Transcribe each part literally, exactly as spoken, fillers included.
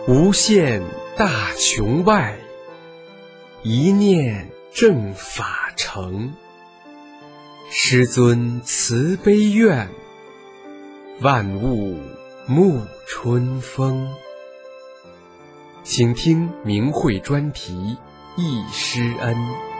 无限大穹外，一念正法成。师尊慈悲愿，万物沐春风。请听明慧专题忆师恩。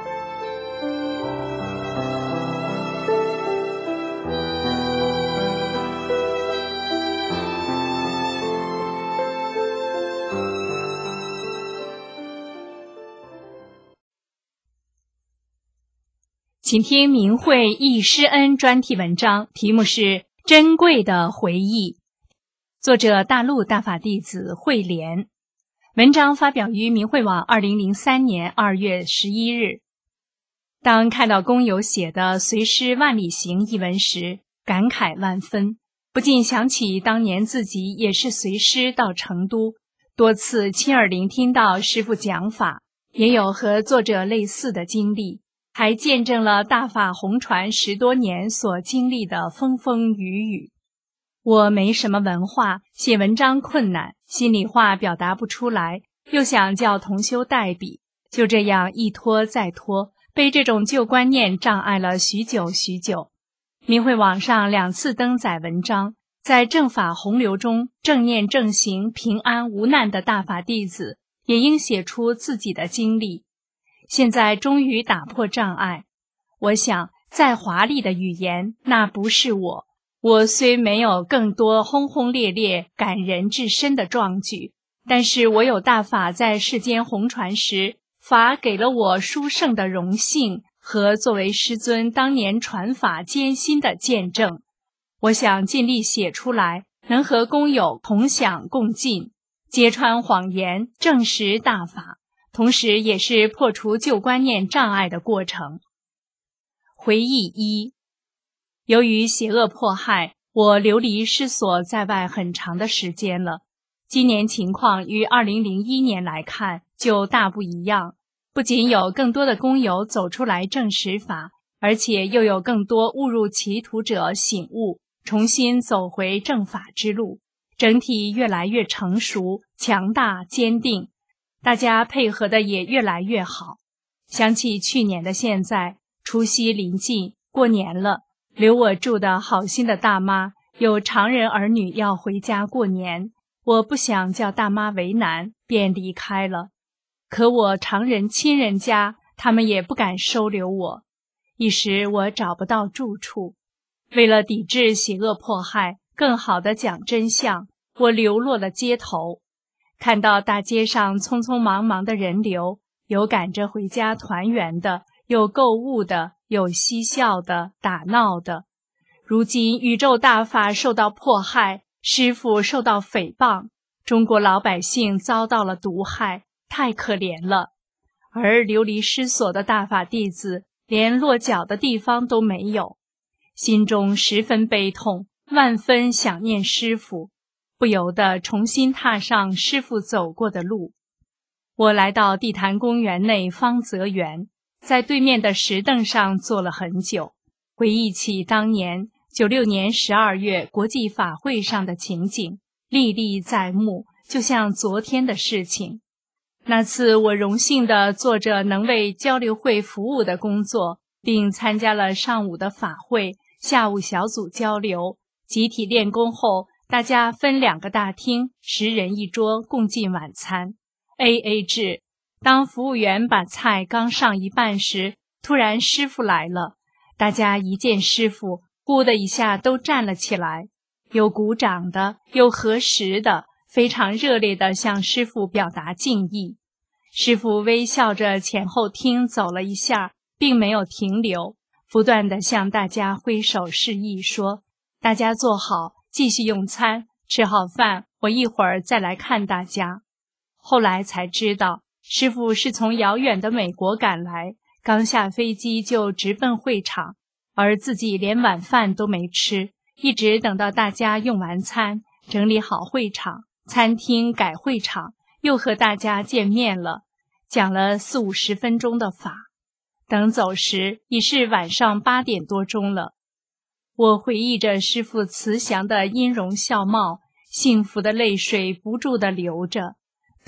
请听明慧忆师恩专题文章，题目是《珍贵的回忆》，作者大陆大法弟子慧莲。文章发表于明慧网二零零三年二月十一日。当看到工友写的《随师万里行》一文时，感慨万分，不禁想起当年自己也是随师到成都，多次亲耳聆听到师父讲法，也有和作者类似的经历，还见证了大法弘传十多年所经历的风风雨雨。我没什么文化，写文章困难，心里话表达不出来，又想叫同修代笔，就这样一拖再拖，被这种旧观念障碍了许久许久。明慧网上两次登载文章，在正法洪流中正念正行平安无难的大法弟子，也应写出自己的经历。现在终于打破障碍，我想再华丽的语言，那不是我。我虽没有更多轰轰烈烈感人至深的壮举，但是我有大法在世间弘传时，法给了我殊胜的荣幸和作为师尊当年传法艰辛的见证。我想尽力写出来，能和工友同享共进，揭穿谎言，证实大法，同时也是破除旧观念障碍的过程。回忆一，由于邪恶迫害，我流离失所在外很长的时间了。今年情况与二零零一年来看就大不一样，不仅有更多的工友走出来证实法，而且又有更多误入歧途者醒悟，重新走回正法之路，整体越来越成熟、强大、坚定，大家配合的也越来越好。想起去年的现在，除夕临近，过年了，留我住的好心的大妈有常人儿女要回家过年，我不想叫大妈为难，便离开了。可我常人亲人家，他们也不敢收留我，一时我找不到住处。为了抵制邪恶迫害，更好地讲真相，我流落了街头。看到大街上匆匆忙忙的人流，有赶着回家团圆的，有购物的，有嬉笑的，打闹的。如今宇宙大法受到迫害，师父受到诽谤，中国老百姓遭到了毒害，太可怜了。而流离失所的大法弟子，连落脚的地方都没有，心中十分悲痛，万分想念师父，不由得重新踏上师父走过的路。我来到地坛公园内方泽园，在对面的石凳上坐了很久，回忆起当年九六年十二月国际法会上的情景，历历在目，就像昨天的事情。那次我荣幸地做着能为交流会服务的工作，并参加了上午的法会，下午小组交流，集体练功后，大家分两个大厅，十人一桌，共进晚餐 A A 制。当服务员把菜刚上一半时，突然师父来了，大家一见师父，呼的一下都站了起来，有鼓掌的，有合十的，非常热烈地向师父表达敬意。师父微笑着前后厅走了一下，并没有停留，不断地向大家挥手示意，说大家坐好，继续用餐，吃好饭，我一会儿再来看大家。后来才知道，师父是从遥远的美国赶来，刚下飞机就直奔会场，而自己连晚饭都没吃，一直等到大家用完餐，整理好会场，餐厅改会场，又和大家见面了，讲了四五十分钟的法。等走时已是晚上八点多钟了。我回忆着师父慈祥的音容笑貌，幸福的泪水不住地流着，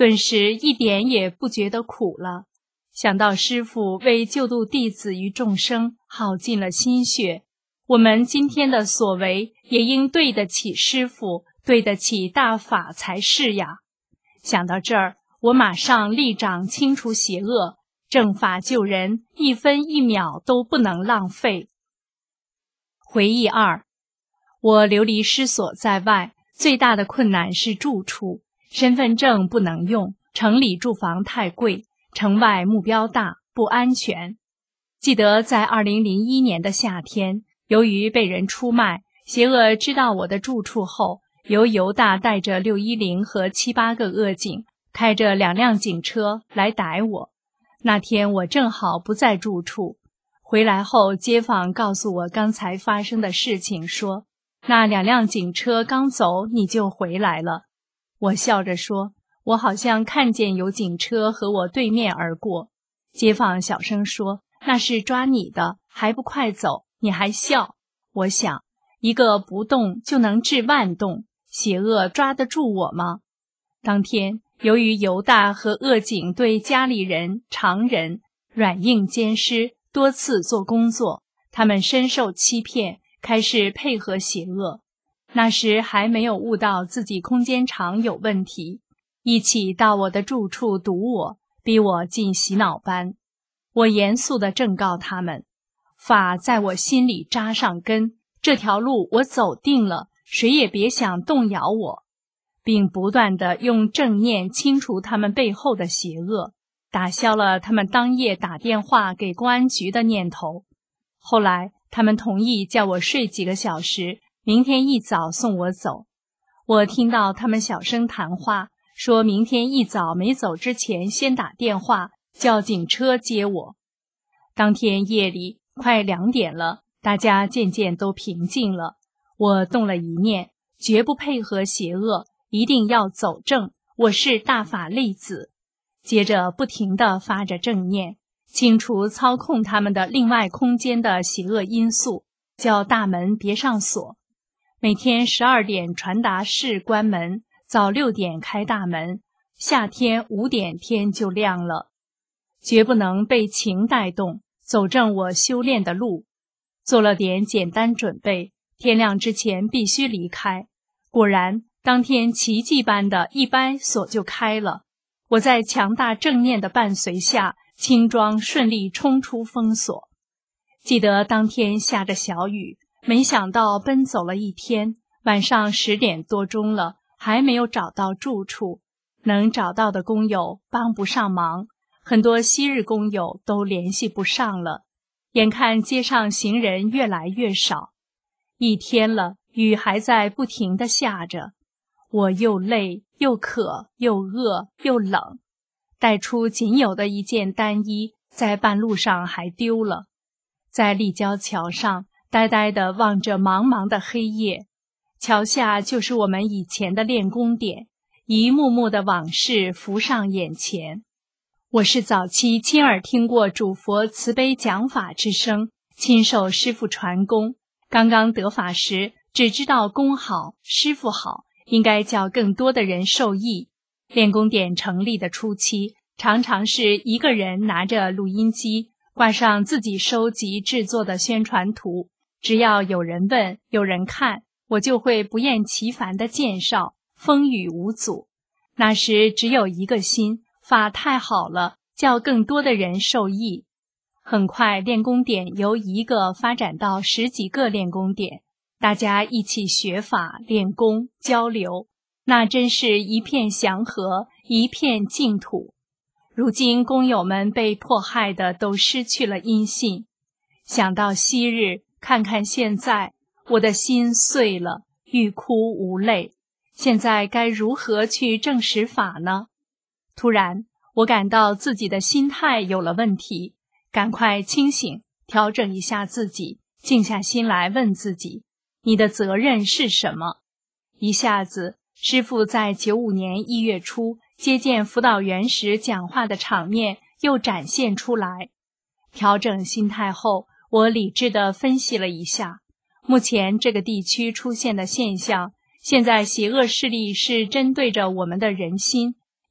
顿时一点也不觉得苦了。想到师父为救度弟子与众生耗尽了心血，我们今天的所为也应对得起师父，对得起大法才是呀。想到这儿，我马上立掌清除邪恶，正法救人，一分一秒都不能浪费。回忆二，我流离失所在外，最大的困难是住处，身份证不能用，城里住房太贵，城外目标大，不安全。记得在二零零一年的夏天，由于被人出卖，邪恶知道我的住处后，由犹大带着六一零和七八个恶警，开着两辆警车来逮我。那天我正好不在住处，回来后街坊告诉我刚才发生的事情，说那两辆警车刚走你就回来了。我笑着说，我好像看见有警车和我对面而过。街坊小声说，那是抓你的，还不快走，你还笑。我想，一个不动就能治万动，邪恶抓得住我吗？当天由于犹大和恶警对家里人、常人软硬兼施，多次做工作，他们深受欺骗，开始配合邪恶。那时还没有悟到自己空间场有问题，一起到我的住处堵我，逼我进洗脑班。我严肃地正告他们，法在我心里扎上根，这条路我走定了，谁也别想动摇我，并不断地用正念清除他们背后的邪恶，打消了他们当夜打电话给公安局的念头。后来他们同意叫我睡几个小时，明天一早送我走。我听到他们小声谈话，说明天一早没走之前先打电话叫警车接我。当天夜里快两点了，大家渐渐都平静了。我动了一念，绝不配合邪恶，一定要走正，我是大法弟子。接着不停地发着正念，清除操控他们的另外空间的邪恶因素，叫大门别上锁。每天十二点传达室关门，早六点开大门，夏天五点天就亮了。绝不能被情带动，走正我修炼的路。做了点简单准备，天亮之前必须离开。果然，当天奇迹般的一掰锁就开了。我在强大正念的伴随下，轻装顺利冲出封锁。记得当天下着小雨，没想到奔走了一天，晚上十点多钟了，还没有找到住处。能找到的工友帮不上忙，很多昔日工友都联系不上了。眼看街上行人越来越少，一天了，雨还在不停地下着。我又累又渴又饿又冷，带出仅有的一件单衣，在半路上还丢了。在立交桥上呆呆地望着茫茫的黑夜，桥下就是我们以前的练功点，一幕幕的往事浮上眼前。我是早期亲耳听过主佛慈悲讲法之声，亲受师父传功，刚刚得法时只知道功好师父好，应该叫更多的人受益。练功点成立的初期，常常是一个人拿着录音机，挂上自己收集制作的宣传图，只要有人问有人看，我就会不厌其烦地介绍，风雨无阻。那时只有一个心，法太好了，叫更多的人受益。很快练功点由一个发展到十几个练功点，大家一起学法练功交流，那真是一片祥和，一片净土。如今工友们被迫害的都失去了音信，想到昔日，看看现在，我的心碎了，欲哭无泪。现在该如何去证实法呢？突然我感到自己的心态有了问题，赶快清醒，调整一下自己，静下心来问自己，你的责任是什么？一下子，师父在九五年一月初接见辅导员时讲话的场面又展现出来。调整心态后，我理智地分析了一下，目前这个地区出现的现象，现在邪恶势力是针对着我们的人心，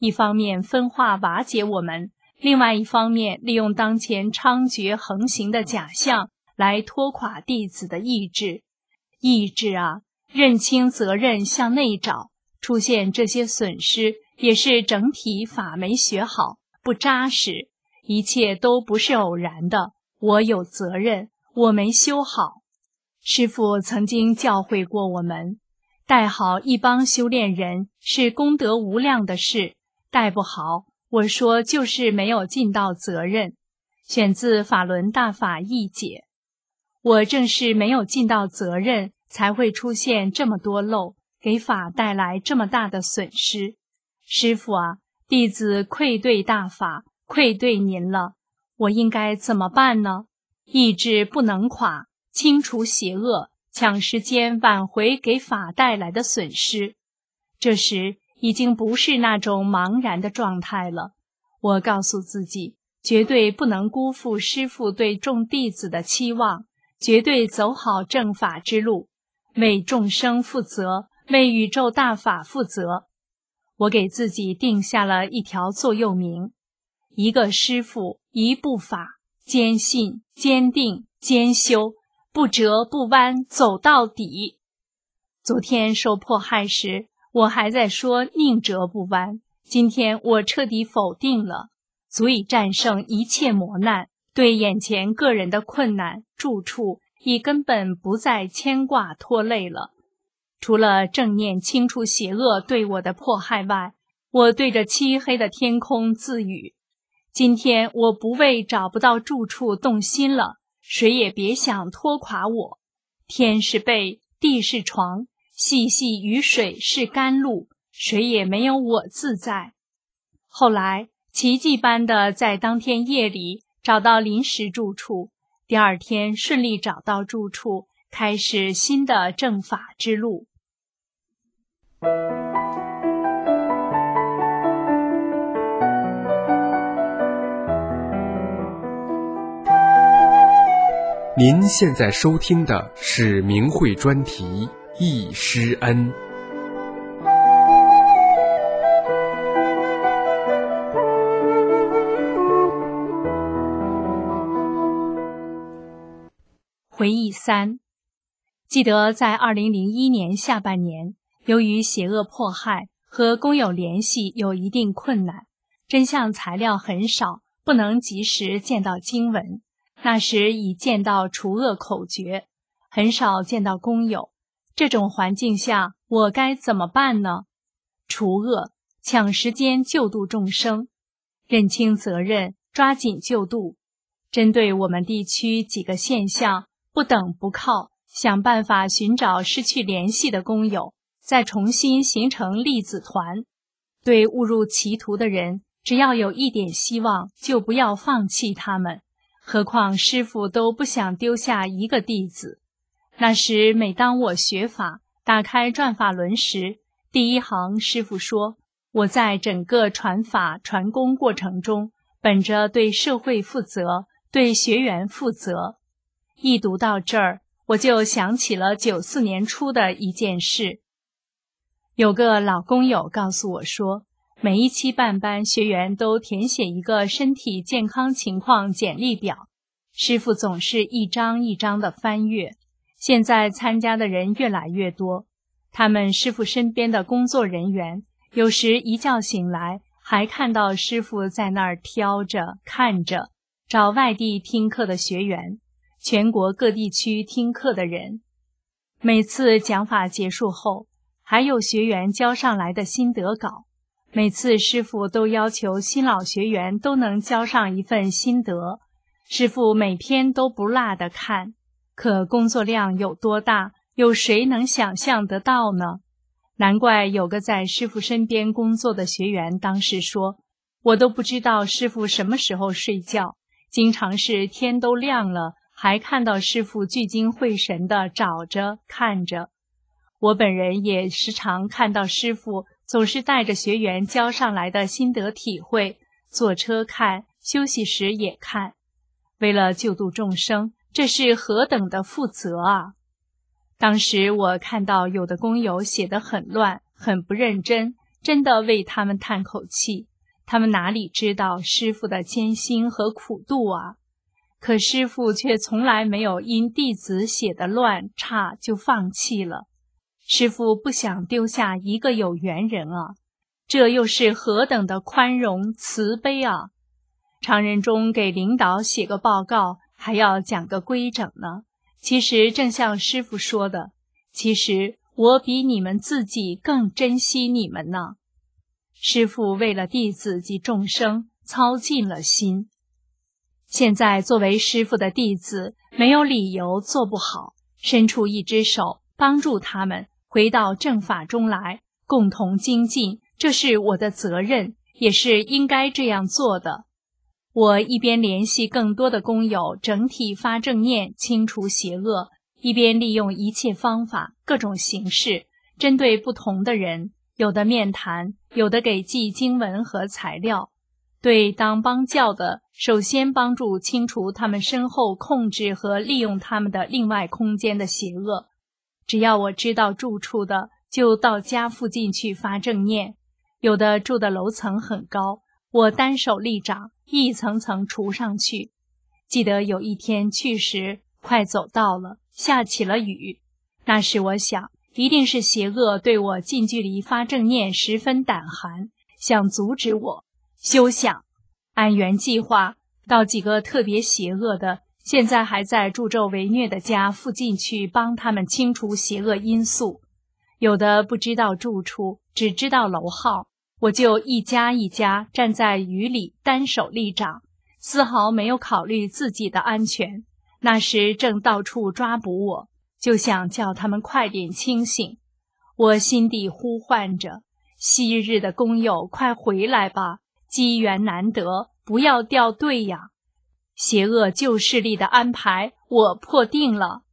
一方面分化瓦解我们，另外一方面利用当前猖獗横行的假象来拖垮弟子的意志。意志啊，认清责任向内找，出现这些损失也是整体法没学好，不扎实，一切都不是偶然的，我有责任，我没修好。师父曾经教诲过我们，带好一帮修炼人是功德无量的事，带不好，我说就是没有尽到责任。选自法轮大法译解。我正是没有尽到责任，才会出现这么多漏，给法带来这么大的损失。师父啊，弟子愧对大法，愧对您了，我应该怎么办呢？意志不能垮，清除邪恶，抢时间挽回给法带来的损失。这时已经不是那种茫然的状态了。我告诉自己，绝对不能辜负师父对众弟子的期望，绝对走好正法之路，为众生负责，为宇宙大法负责。我给自己定下了一条座右铭：一个师父，一部法，坚信、坚定、坚修，不折不弯，走到底。昨天受迫害时，我还在说宁折不弯，今天我彻底否定了，足以战胜一切磨难，对眼前个人的困难、住处已根本不再牵挂拖累了。除了正念清除邪恶对我的迫害外，我对着漆黑的天空自语：今天我不为找不到住处动心了，谁也别想拖垮我。天是被，地是床，细细雨水是甘露，谁也没有我自在。后来奇迹般的在当天夜里找到临时住处，第二天顺利找到住处，开始新的正法之路。 您现在收听的是明慧专题《忆师恩》。 回忆三，记得在二零零一年下半年，由于邪恶迫害和工友联系有一定困难，真相材料很少，不能及时见到经文。那时已见到除恶口诀，很少见到工友。这种环境下，我该怎么办呢？除恶，抢时间救度众生，认清责任，抓紧救度。针对我们地区几个现象，不等不靠，想办法寻找失去联系的工友，再重新形成粒子团。对误入歧途的人，只要有一点希望，就不要放弃他们。何况师父都不想丢下一个弟子。那时每当我学法，打开转法轮时，第一行师父说，我在整个传法传功过程中，本着对社会负责，对学员负责。一读到这儿，我就想起了九四年初的一件事。有个老工友告诉我说，每一期办班学员都填写一个身体健康情况简历表，师父总是一张一张的翻阅。现在参加的人越来越多，他们师父身边的工作人员有时一觉醒来，还看到师父在那儿挑着看着，找外地听课的学员，全国各地区听课的人。每次讲法结束后，还有学员交上来的心得稿，每次师父都要求新老学员都能交上一份心得，师父每篇都不落地看。可工作量有多大，有谁能想象得到呢？难怪有个在师父身边工作的学员当时说，我都不知道师父什么时候睡觉，经常是天都亮了，还看到师父聚精会神地找着看着。我本人也时常看到师父总是带着学员交上来的心得体会，坐车看，休息时也看。为了救度众生，这是何等的负责啊！当时我看到有的工友写得很乱，很不认真， 真的为他们叹口气，他们哪里知道师父的艰辛和苦度啊？可师父却从来没有因弟子写的乱差就放弃了。师父不想丢下一个有缘人啊，这又是何等的宽容慈悲啊！常人中给领导写个报告，还要讲个规整呢。其实正像师父说的，其实我比你们自己更珍惜你们呢。师父为了弟子及众生操尽了心。现在作为师父的弟子，没有理由做不好，伸出一只手帮助他们回到正法中来，共同精进，这是我的责任，也是应该这样做的。我一边联系更多的工友，整体发正念，清除邪恶，一边利用一切方法、各种形式，针对不同的人，有的面谈，有的给寄经文和材料。对当帮教的，首先帮助清除他们身后控制和利用他们的另外空间的邪恶。只要我知道住处的，就到家附近去发正念。有的住的楼层很高，我单手立掌，一层层除上去。记得有一天去时，快走到了，下起了雨。那时我想，一定是邪恶对我近距离发正念十分胆寒，想阻止我。休想！按原计划，到几个特别邪恶的，现在还在助纣为虐的家附近去帮他们清除邪恶因素。有的不知道住处，只知道楼号，我就一家一家站在雨里，单手立掌，丝毫没有考虑自己的安全。那时正到处抓捕我，就想叫他们快点清醒。我心底呼唤着，昔日的工友，快回来吧，机缘难得，不要掉队呀！邪恶旧势力的安排，我破定了。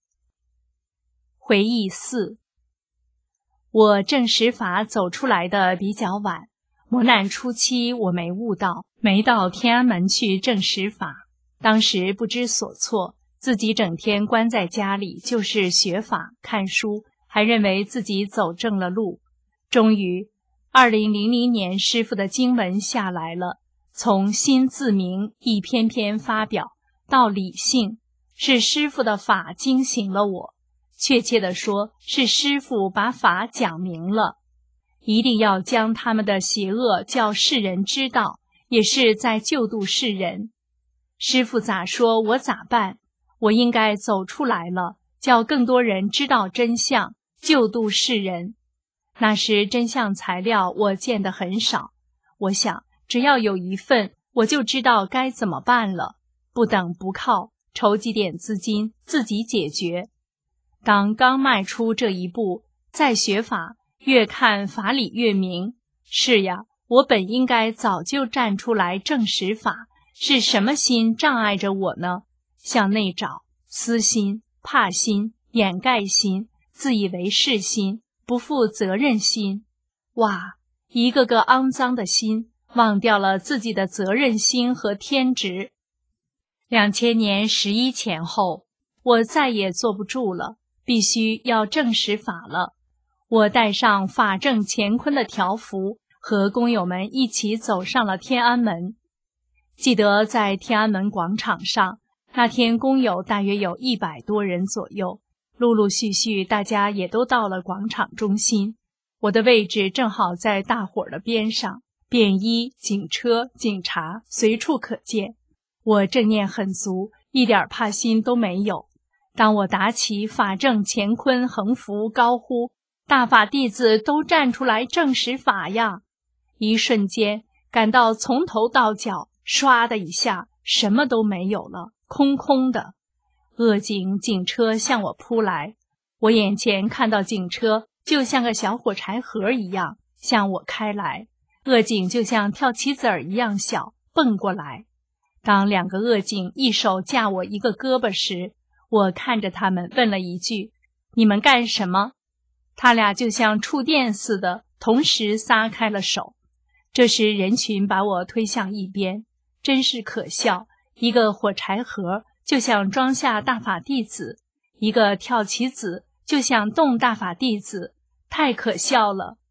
回忆四，我证实法走出来的比较晚，磨难初期我没悟到，没到天安门去证实法。当时不知所措，自己整天关在家里，就是学法看书，还认为自己走正了路。终于二零零零年师父的经文下来了，从心自明一篇篇发表到理性，是师父的法惊醒了我。确切地说，是师父把法讲明了，一定要将他们的邪恶叫世人知道，也是在救度世人。师父咋说，我咋办？我应该走出来了，叫更多人知道真相，救度世人。那时真相材料我见得很少，我想只要有一份，我就知道该怎么办了，不等不靠，筹集点资金，自己解决。当刚迈出这一步，再学法，越看法理越明。是呀，我本应该早就站出来证实法，是什么心障碍着我呢？向内找，私心、怕心、掩盖心、自以为是心、不负责任心。哇，一个个肮脏的心，忘掉了自己的责任心和天职。两千年十一前后，我再也坐不住了，必须要证实法了。我带上法证乾坤的条幅，和工友们一起走上了天安门。记得在天安门广场上，那天工友大约有一百多人左右，陆陆续续大家也都到了广场中心。我的位置正好在大伙儿的边上，便衣、警车、警察随处可见。我正念很足，一点怕心都没有。当我打起法证乾坤横幅，高呼大法弟子都站出来证实法呀，一瞬间感到从头到脚唰的一下什么都没有了，空空的。恶警警车向我扑来，我眼前看到警车就像个小火柴盒一样向我开来，恶警就像跳棋子儿一样小，蹦过来。当两个恶警一手架我一个胳膊时，我看着他们问了一句：你们干什么？他俩就像触电似的同时撒开了手。这时人群把我推向一边，真是可笑，一个火柴盒就想装下大法弟子，一个跳棋子就想动大法弟子，太可笑了。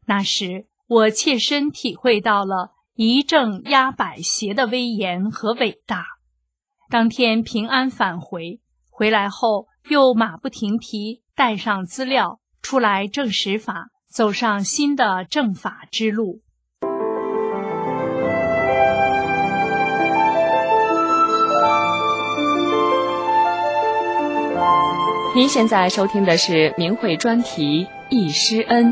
那时我切身体会到了一正压百邪的威严和伟大。当天平安返回，回来后又马不停蹄带上资料出来证实法，走上新的正法之路。 您现在收听的是明慧专题《易师恩》。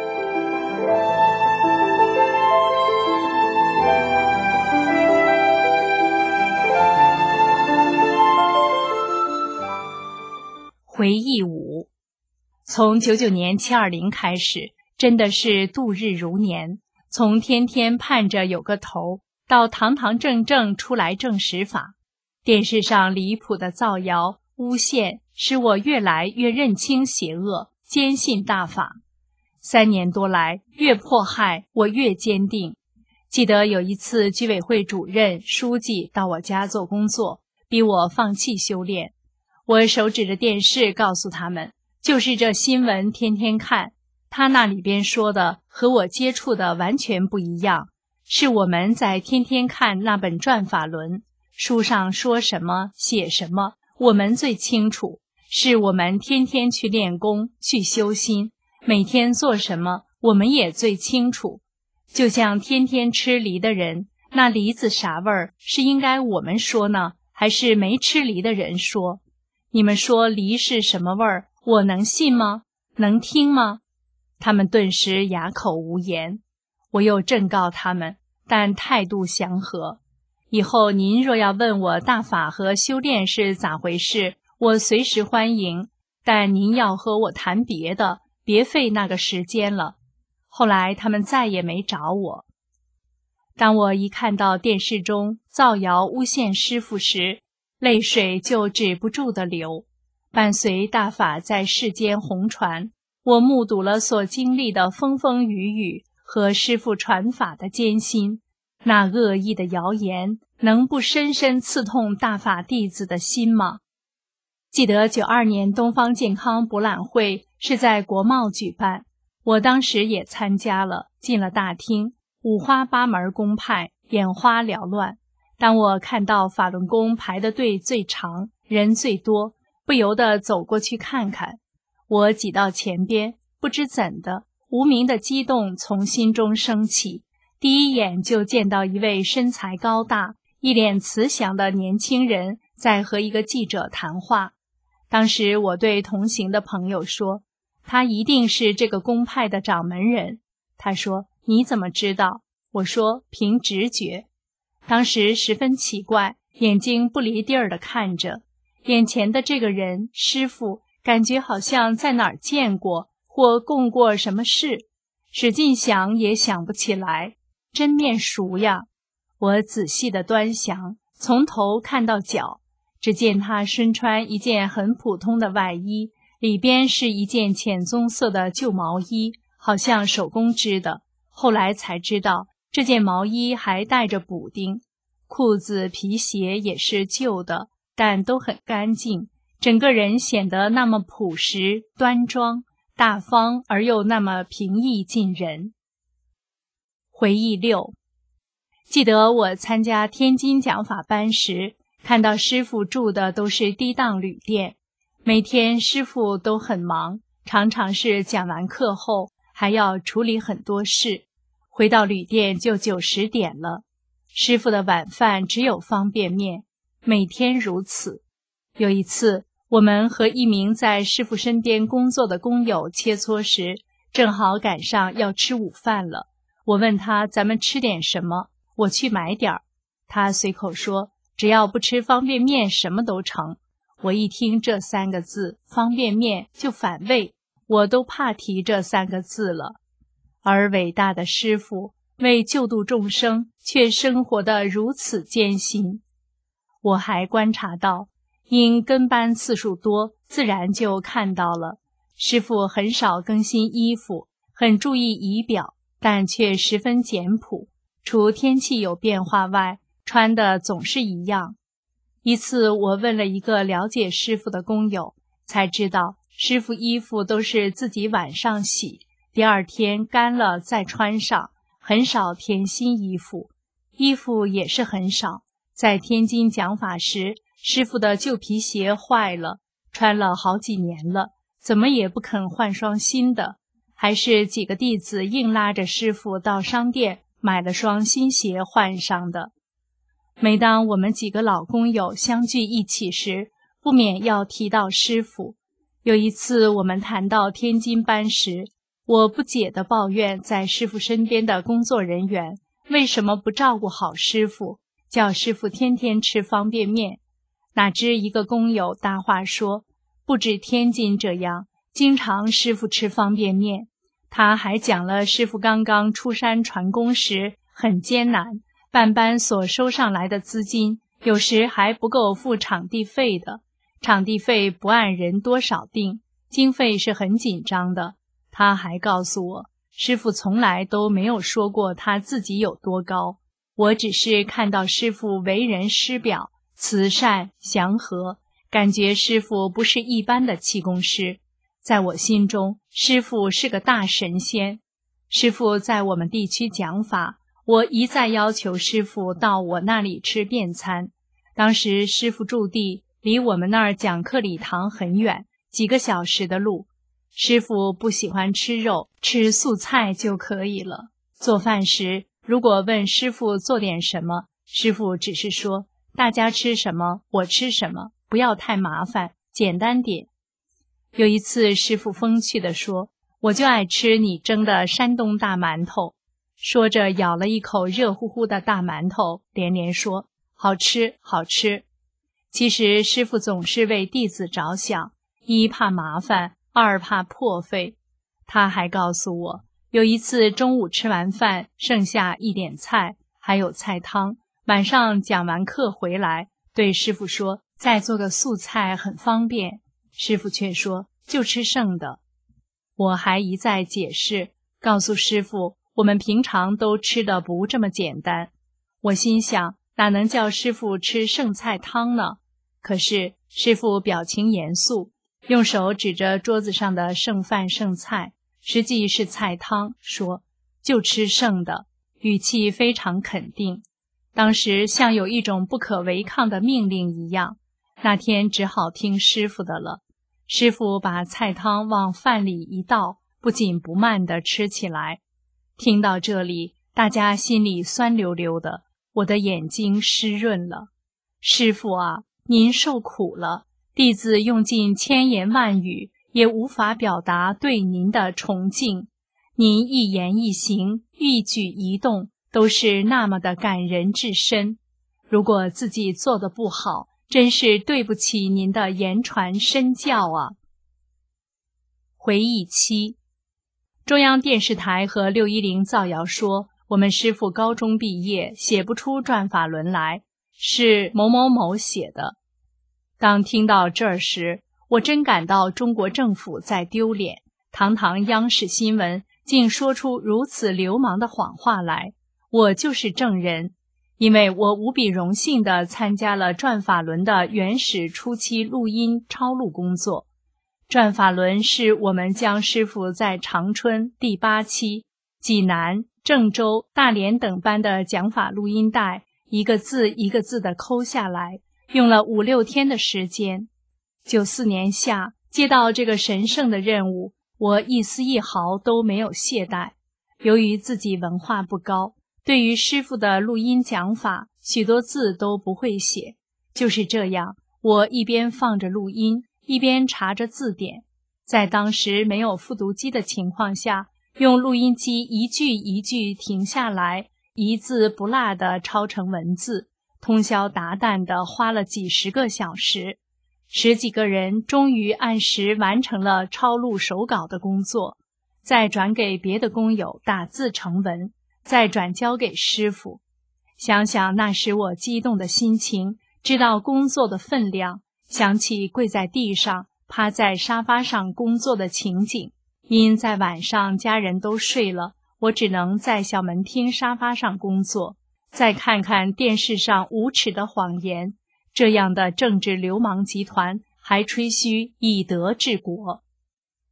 回忆五，从九九年七二零开始，真的是度日如年。从天天盼着有个头，到堂堂正正出来证实法，电视上离谱的造谣诬陷，使我越来越认清邪恶，坚信大法。三年多来，越迫害我越坚定。记得有一次，居委会主任、书记到我家做工作，逼我放弃修炼。我手指着电视告诉他们，就是这新闻天天看，他那里边说的和我接触的完全不一样，是我们在天天看那本转法轮，书上说什么写什么我们最清楚，是我们天天去练功去修心，每天做什么我们也最清楚。就像天天吃梨的人，那梨子啥味儿是应该我们说呢，还是没吃梨的人说？你们说梨是什么味儿，我能信吗？能听吗？他们顿时哑口无言。我又正告他们，但态度祥和。以后您若要问我大法和修炼是咋回事，我随时欢迎，但您要和我谈别的，别费那个时间了。后来他们再也没找我。当我一看到电视中造谣诬陷师父时，泪水就止不住地流。伴随大法在世间红传，我目睹了所经历的风风雨雨和师父传法的艰辛，那恶意的谣言能不深深刺痛大法弟子的心吗？记得九二年东方健康博览会是在国贸举办，我当时也参加了，进了大厅，五花八门宫派，眼花缭乱。当我看到法轮功排的队最长，人最多，不由得走过去看看。我挤到前边，不知怎的，无名的激动从心中升起，第一眼就见到一位身材高大、一脸慈祥的年轻人在和一个记者谈话。当时我对同行的朋友说，他一定是这个宗派的掌门人。他说，你怎么知道？我说，凭直觉。当时十分奇怪，眼睛不离地儿地看着眼前的这个人，师父感觉好像在哪儿见过或共过什么事，使劲想也想不起来，真面熟呀。我仔细地端详，从头看到脚，只见他身穿一件很普通的外衣，里边是一件浅棕色的旧毛衣，好像手工织的。后来才知道，这件毛衣还带着补丁，裤子皮鞋也是旧的，但都很干净，整个人显得那么朴实端庄大方，而又那么平易近人。回忆六，记得我参加天津讲法班时，看到师父住的都是低档旅店，每天师父都很忙，常常是讲完课后还要处理很多事，回到旅店就九十点了。师父的晚饭只有方便面，每天如此。有一次，我们和一名在师父身边工作的工友切磋时，正好赶上要吃午饭了。我问他，咱们吃点什么？我去买点儿。他随口说，只要不吃方便面什么都成。我一听这三个字方便面就反胃，我都怕提这三个字了。而伟大的师父为救度众生，却生活得如此艰辛。我还观察到，因跟班次数多，自然就看到了师父很少更新衣服，很注意仪表，但却十分简朴，除天气有变化外，穿的总是一样。一次我问了一个了解师父的工友，才知道师父衣服都是自己晚上洗， 第二天干了再穿上，很少添新衣服，衣服也是很少。在天津讲法时，师傅的旧皮鞋坏了，穿了好几年了，怎么也不肯换双新的，还是几个弟子硬拉着师傅到商店买了双新鞋换上的。每当我们几个老工友相聚一起时，不免要提到师傅。有一次我们谈到天津班时，我不解地抱怨在师傅身边的工作人员为什么不照顾好师傅，叫师傅天天吃方便面。哪知一个工友搭话说，不止天津这样，经常师傅吃方便面。他还讲了师傅刚刚出山传功时很艰难，办班所收上来的资金有时还不够付场地费的，场地费不按人多少定，经费是很紧张的。他还告诉我，师傅从来都没有说过他自己有多高，我只是看到师傅为人师表，慈善祥和，感觉师傅不是一般的气功师。在我心中，师傅是个大神仙。师傅在我们地区讲法，我一再要求师傅到我那里吃便餐。当时师傅驻地离我们那儿讲课礼堂很远，几个小时的路。师傅不喜欢吃肉，吃素菜就可以了。做饭时，如果问师傅做点什么，师傅只是说，大家吃什么，我吃什么，不要太麻烦，简单点。有一次师傅风趣地说，我就爱吃你蒸的山东大馒头。说着咬了一口热乎乎的大馒头，连连说，好吃好吃。其实师傅总是为弟子着想，一怕麻烦，二怕破费。他还告诉我，有一次中午吃完饭，剩下一点菜，还有菜汤，晚上讲完课回来，对师傅说，再做个素菜很方便。师傅却说，就吃剩的。我还一再解释，告诉师傅，我们平常都吃的不这么简单。我心想，哪能叫师傅吃剩菜汤呢？可是师傅表情严肃，用手指着桌子上的剩饭剩菜，实际是菜汤，说，就吃剩的，语气非常肯定。当时像有一种不可违抗的命令一样，那天只好听师傅的了。师傅把菜汤往饭里一倒，不紧不慢地吃起来。听到这里，大家心里酸溜溜的，我的眼睛湿润了。师傅啊，您受苦了，弟子用尽千言万语，也无法表达对您的崇敬。您一言一行，一举一动，都是那么的感人至深。如果自己做得不好，真是对不起您的言传身教啊。回忆七，中央电视台和六一零造谣说，我们师父高中毕业，写不出转法轮来，是某某某写的。当听到这儿时，我真感到中国政府在丢脸，堂堂央视新闻竟说出如此流氓的谎话来。我就是证人，因为我无比荣幸地参加了转法轮的原始初期录音抄录工作。转法轮是我们将师父在长春、第八期、济南、郑州、大连等班的讲法录音带，一个字一个字地抠下来，用了五六天的时间。九四年夏，接到这个神圣的任务，我一丝一毫都没有懈怠。由于自己文化不高，对于师父的录音讲法，许多字都不会写。就是这样，我一边放着录音，一边查着字典，在当时没有复读机的情况下，用录音机一句一句停下来，一字不落地抄成文字，通宵达旦地花了几十个小时。十几个人终于按时完成了抄录手稿的工作，再转给别的工友打字成文，再转交给师傅。想想那时我激动的心情，知道工作的分量，想起跪在地上趴在沙发上工作的情景。因在晚上家人都睡了，我只能在小门厅沙发上工作，再看看电视上无耻的谎言，这样的政治流氓集团还吹嘘以德治国。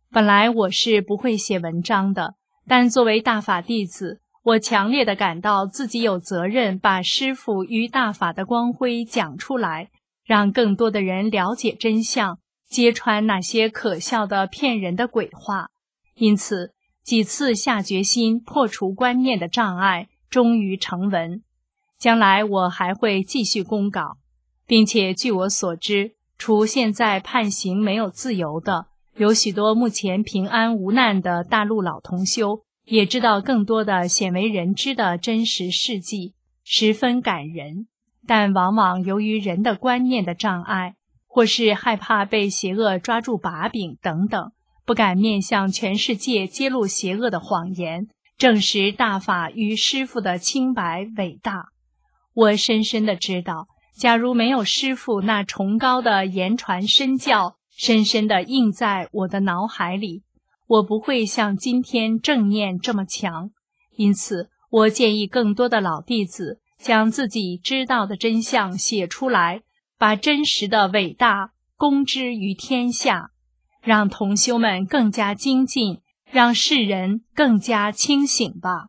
本来我是不会写文章的，但作为大法弟子，我强烈地感到自己有责任把师父与大法的光辉讲出来，让更多的人了解真相，揭穿那些可笑的骗人的鬼话。因此几次下决心破除观念的障碍，终于成文。将来我还会继续公稿，并且据我所知，除现在判刑没有自由的，有许多目前平安无难的大陆老同修，也知道更多的鲜为人知的真实事迹，十分感人。但往往由于人的观念的障碍，或是害怕被邪恶抓住把柄等等，不敢面向全世界揭露邪恶的谎言，证实大法与师父的清白伟大。我深深地知道，假如没有师父那崇高的言传身教深深地印在我的脑海里，我不会像今天正念这么强。因此我建议更多的老弟子将自己知道的真相写出来，把真实的伟大公之于天下，让同修们更加精进，让世人更加清醒吧。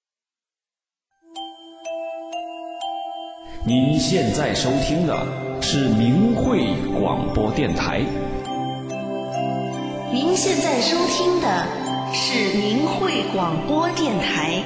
您现在收听的是明慧广播电台。 您现在收听的是明慧广播电台。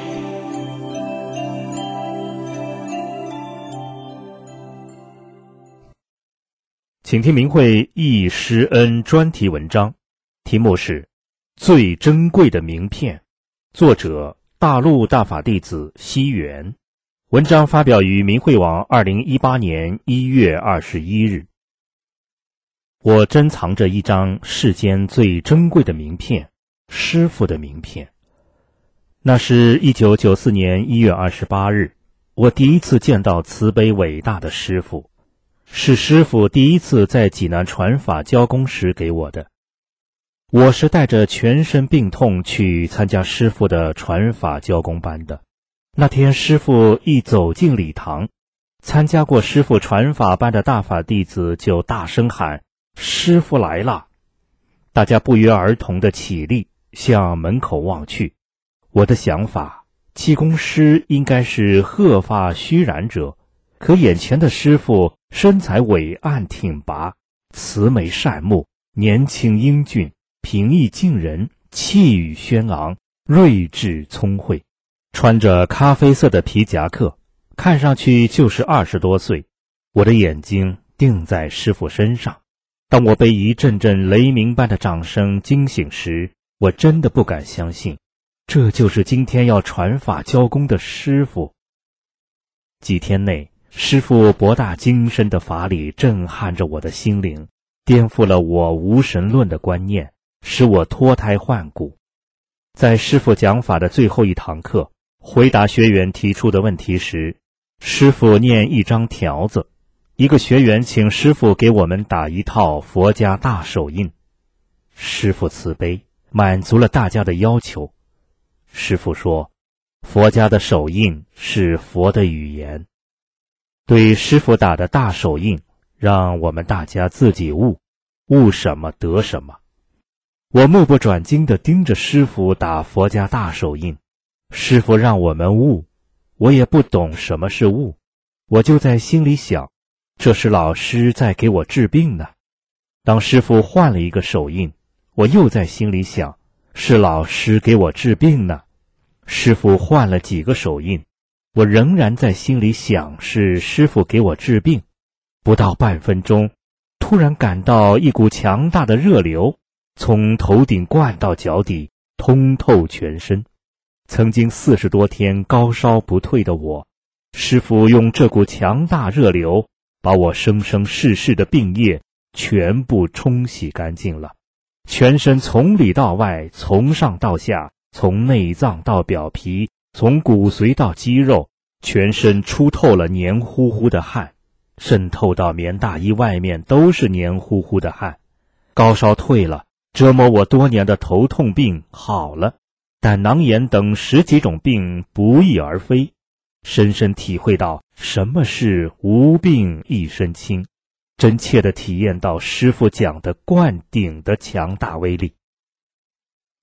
请听明慧忆师恩专题文章，题目是《最珍贵的名片》，作者大陆大法弟子西元。文章发表于明慧网二零一八年一月二十一日。我珍藏着一张世间最珍贵的名片，师父的名片。那是一九九四年一月二十八日，我第一次见到慈悲伟大的师父，是师父第一次在济南传法教功时给我的。我是带着全身病痛去参加师父的传法教功班的。那天师父一走进礼堂，参加过师父传法班的大法弟子就大声喊：师父来了！大家不约而同地起立，向门口望去。我的想法，气功师应该是鹤发虚髯者，可眼前的师父身材伟岸挺拔，慈眉善目，年轻英俊，平易近人，气宇轩昂，睿智聪慧，穿着咖啡色的皮夹克，看上去就是二十多岁。我的眼睛定在师父身上。当我被一阵阵雷鸣般的掌声惊醒时，我真的不敢相信，这就是今天要传法教功的师父。几天内，师父博大精深的法理震撼着我的心灵，颠覆了我无神论的观念，使我脱胎换骨。在师父讲法的最后一堂课，回答学员提出的问题时，师父念一张条子，一个学员请师父给我们打一套佛家大手印。师父慈悲，满足了大家的要求。师父说，佛家的手印是佛的语言。对师父打的大手印，让我们大家自己悟，悟什么得什么。我目不转睛地盯着师父打佛家大手印，师父让我们悟，我也不懂什么是悟，我就在心里想，这是老师在给我治病呢。当师父换了一个手印，我又在心里想，是老师给我治病呢。师父换了几个手印，我仍然在心里想，是师父给我治病。不到半分钟，突然感到一股强大的热流从头顶灌到脚底，通透全身。曾经四十多天高烧不退的我，师父用这股强大热流把我生生世世的病液全部冲洗干净了。全身从里到外，从上到下，从内脏到表皮，从骨髓到肌肉，全身出透了黏糊糊的汗，渗透到棉大衣外面都是黏糊糊的汗。高烧退了，折磨我多年的头痛病好了，胆囊炎等十几种病不翼而飞，深深体会到什么是无病一身轻，真切地体验到师父讲的灌顶的强大威力。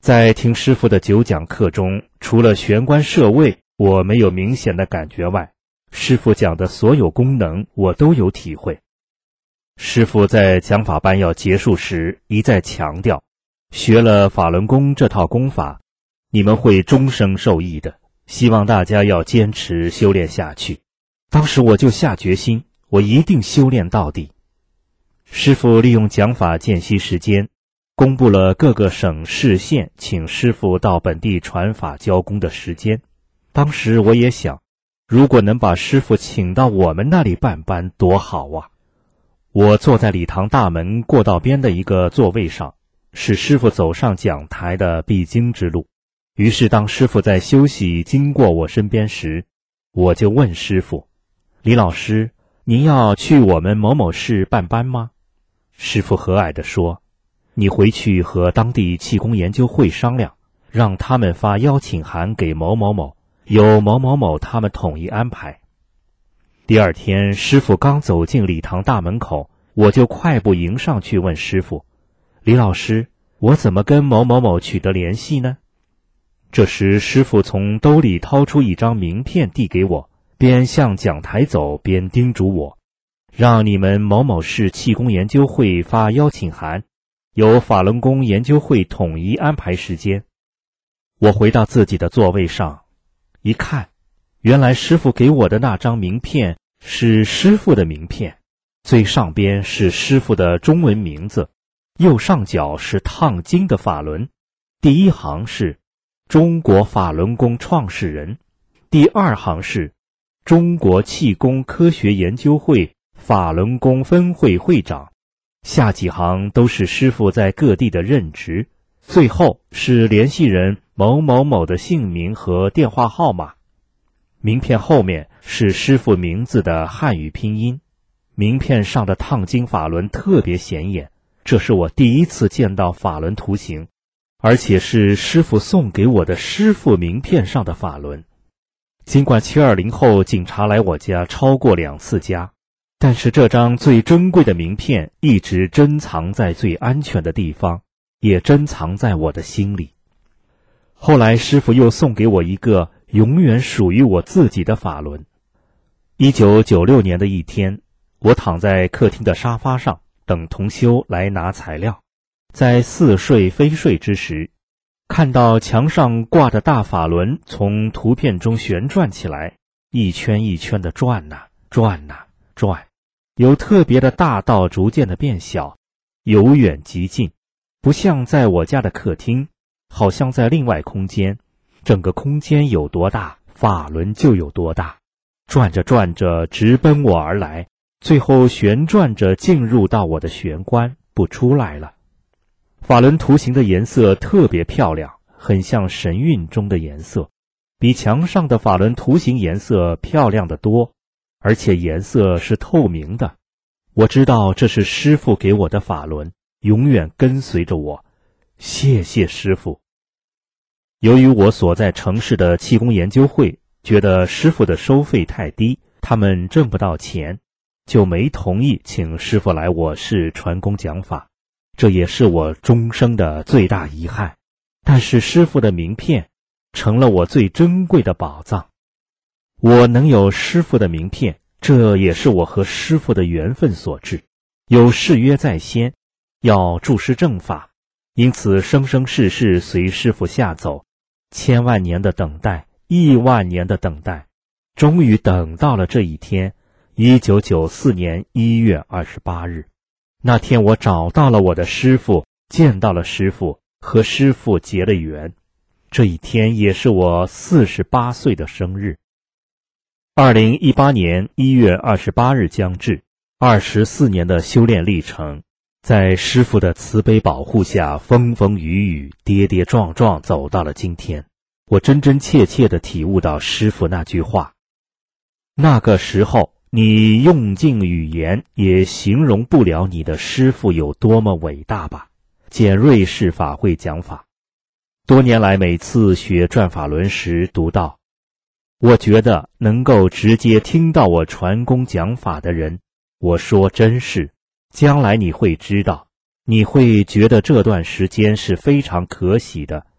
在听师父的九讲课中，除了玄关摄位我没有明显的感觉外，师父讲的所有功能我都有体会。师父在讲法班要结束时一再强调，学了法轮功这套功法，你们会终生受益的，希望大家要坚持修炼下去。当时我就下决心，我一定修炼到底。师父利用讲法间隙时间，公布了各个省市县请师父到本地传法教功的时间。当时我也想，如果能把师父请到我们那里办班多好啊！我坐在礼堂大门过道边的一个座位上，是师父走上讲台的必经之路。于是当师父在休息经过我身边时，我就问师父：李老师，您要去我们某某市办班吗？师父和蔼地说：你回去和当地气功研究会商量，让他们发邀请函给某某某，由某某某他们统一安排。第二天，师父刚走进礼堂大门口，我就快步迎上去问师父：李老师，我怎么跟某某某取得联系呢？这时师父从兜里掏出一张名片递给我，边向讲台走边叮嘱我，让你们某某市气功研究会发邀请函，由法轮功研究会统一安排时间。我回到自己的座位上，一看，原来师父给我的那张名片是师父的名片，最上边是师父的中文名字，右上角是烫金的法轮，第一行是中国法轮功创始人，第二行是中国气功科学研究会法轮功分会会长，下几行都是师父在各地的任职，最后是联系人某某某的姓名和电话号码。名片后面是师父名字的汉语拼音，名片上的烫金法轮特别显眼，这是我第一次见到法轮图形，而且是师父送给我的师父名片上的法轮。尽管七二零后警察来我家超过两次家，但是这张最珍贵的名片一直珍藏在最安全的地方，也珍藏在我的心里。后来师父又送给我一个永远属于我自己的法轮。一九九六年的一天，我躺在客厅的沙发上等同修来拿材料，在似睡非睡之时，看到墙上挂的大法轮从图片中旋转起来，一圈一圈的转呐、啊、转呐、啊、转，由特别的大到逐渐的变小，由远及近，不像在我家的客厅，好像在另外空间，整个空间有多大，法轮就有多大，转着转着直奔我而来，最后旋转着进入到我的玄关，不出来了。法轮图形的颜色特别漂亮，很像神韵中的颜色，比墙上的法轮图形颜色漂亮得多，而且颜色是透明的。我知道这是师父给我的法轮，永远跟随着我，谢谢师父。由于我所在城市的气功研究会觉得师父的收费太低，他们挣不到钱，就没同意请师父来我市传功讲法，这也是我终生的最大遗憾。但是师父的名片成了我最珍贵的宝藏，我能有师父的名片，这也是我和师父的缘分所致，有誓约在先，要注释正法，因此生生世世随师父下走，千万年的等待，亿万年的等待，终于等到了这一天，一九九四年一月二十八日。那天我找到了我的师父，见到了师父，和师父结了缘。这一天也是我四十八岁的生日。二零一八年一月二十八日将至，二十四年的修炼历程，在师父的慈悲保护下，风风雨雨，跌跌撞撞走到了今天。我真真切切地体悟到师父那句话：那个时候你用尽语言也形容不了你的师父有多么伟大吧。简瑞士法会讲法，多年来每次学转法轮时读到，我觉得能够直接听到我传功讲法的人，我说真是，将来你会知道，你会觉得这段时间是非常可喜的，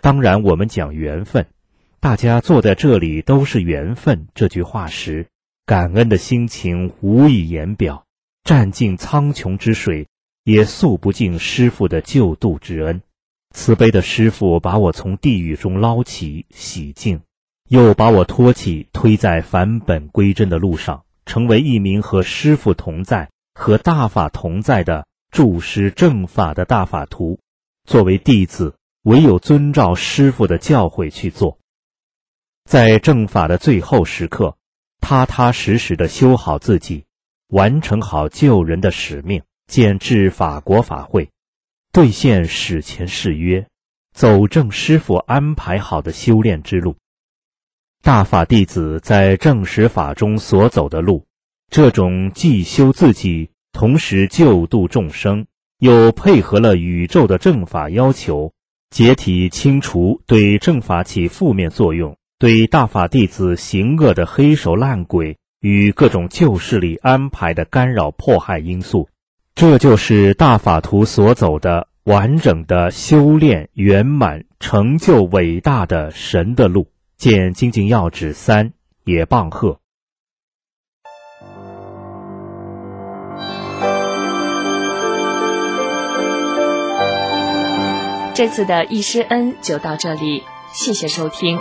当然我们讲缘分，大家坐在这里都是缘分这句话时，感恩的心情无以言表，占尽苍穹之水，也诉不尽师父的救度之恩。慈悲的师父把我从地狱中捞起洗净，又把我托起推在返本归真的路上，成为一名和师父同在、和大法同在的注师正法的大法徒。作为弟子，唯有遵照师父的教诲去做，在正法的最后时刻，踏踏实实地修好自己，完成好救人的使命，建制法国法会，兑现史前誓约，走正师父安排好的修炼之路。大法弟子在正实法中所走的路，这种既修自己，同时救度众生，又配合了宇宙的正法要求，解体清除对正法起负面作用、对大法弟子行恶的黑手烂鬼与各种旧势力安排的干扰迫害因素。这就是大法徒所走的完整的修炼圆满成就伟大的神的路。见精进要旨三，也棒喝。 这次的易师恩就到这里，谢谢收听。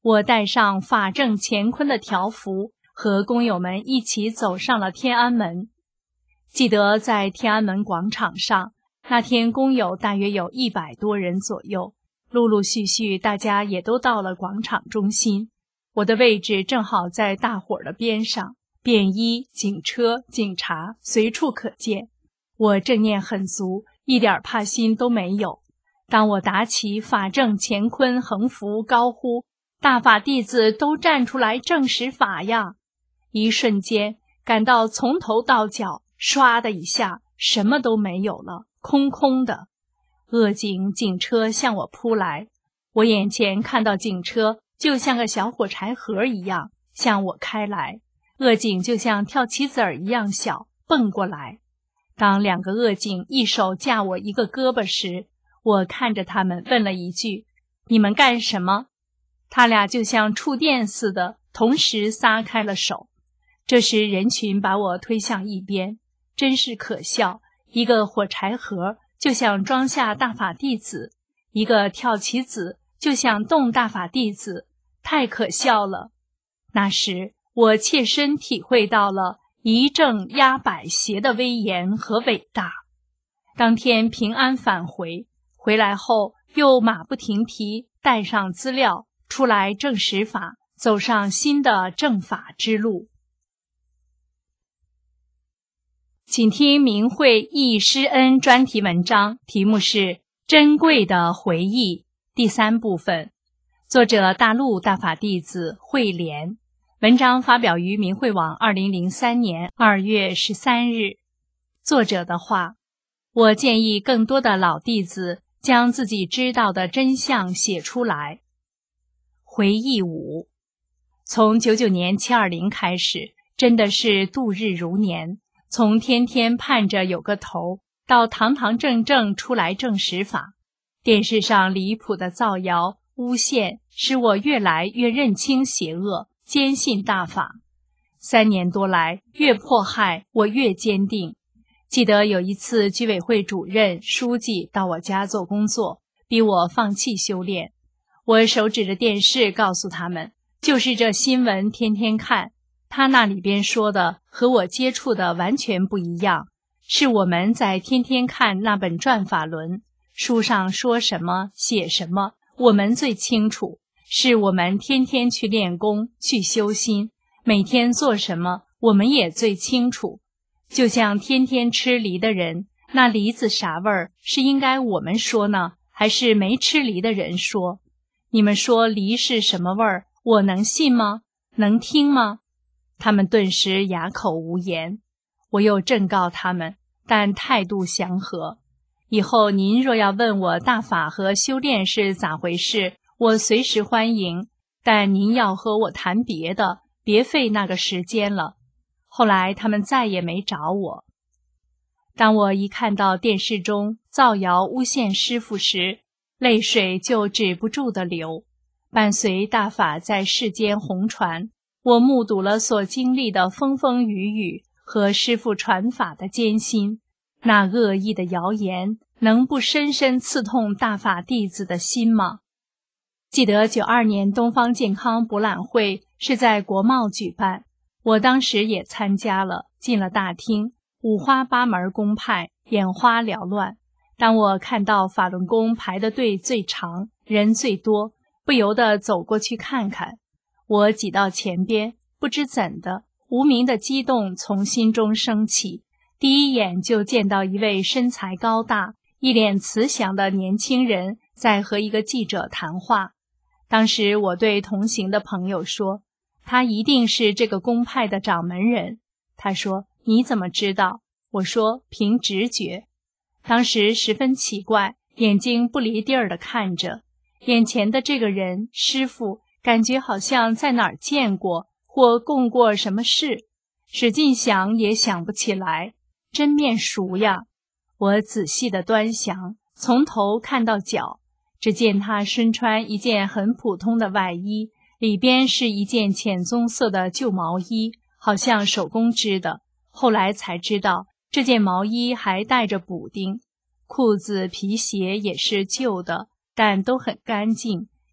我带上法正乾坤的条幅，和工友们一起走上了天安门。记得在天安门广场上，那天工友大约有一百多人左右，陆陆续续大家也都到了广场中心。我的位置正好在大伙儿的边上，便衣、警车、警察随处可见。我正念很足，一点怕心都没有。当我打起法正乾坤横幅，高呼大法弟子都站出来正实法呀，一瞬间感到从头到脚唰的一下什么都没有了，空空的。恶警警车向我扑来，我眼前看到警车就像个小火柴盒一样向我开来，恶警就像跳棋子儿一样小，蹦过来。当两个恶警一手架我一个胳膊时，我看着他们问了一句：你们干什么？他俩就像触电似的同时撒开了手。这时人群把我推向一边，真是可笑，一个火柴盒就想装下大法弟子，一个跳棋子就想动大法弟子，太可笑了。那时我切身体会到了一正压百邪的威严和伟大。当天平安返回，回来后又马不停蹄带上资料出来正实法，走上新的正法之路。请听明慧忆师恩专题文章，题目是《珍贵的回忆》第三部分，作者大陆大法弟子慧莲。文章发表于明慧网二零零三年二月十三日。作者的话：我建议更多的老弟子将自己知道的真相写出来。回忆五，从九九年七二零开始，真的是度日如年。从天天盼着有个头，到堂堂正正出来正实法，电视上离谱的造谣诬陷，使我越来越认清邪恶，坚信大法。三年多来，越迫害我越坚定。记得有一次居委会主任、书记到我家做工作，逼我放弃修炼。我手指着电视告诉他们，就是这新闻天天看，他那里边说的和我接触的完全不一样，是我们在天天看那本转法轮，书上说什么写什么我们最清楚，是我们天天去练功去修心，每天做什么我们也最清楚。就像天天吃梨的人，那梨子啥味儿是应该我们说呢，还是没吃梨的人说？你们说梨是什么味儿，我能信吗？能听吗？他们顿时哑口无言。我又正告他们，但态度祥和。以后您若要问我大法和修炼是咋回事，我随时欢迎，但您要和我谈别的，别费那个时间了。后来他们再也没找我。当我一看到电视中造谣诬陷师父时，泪水就止不住地流。伴随大法在世间红传，我目睹了所经历的风风雨雨和师父传法的艰辛，那恶意的谣言能不深深刺痛大法弟子的心吗？记得九二年东方健康博览会是在国贸举办，我当时也参加了，进了大厅，五花八门宫派，眼花缭乱。当我看到法轮功排的队最长，人最多，不由得走过去看看。我挤到前边，不知怎的，无名的激动从心中升起，第一眼就见到一位身材高大、一脸慈祥的年轻人在和一个记者谈话。当时我对同行的朋友说，他一定是这个宗派的掌门人。他说，你怎么知道？我说，凭直觉。当时十分奇怪，眼睛不离地儿地看着眼前的这个人，师父感觉好像在哪儿见过或共过什么事，使劲想也想不起来，真面熟呀。我仔细地端详，从头看到脚，只见他身穿一件很普通的外衣，里边是一件浅棕色的旧毛衣，好像手工织的。后来才知道，这件毛衣还带着补丁，裤子皮鞋也是旧的，但都很干净，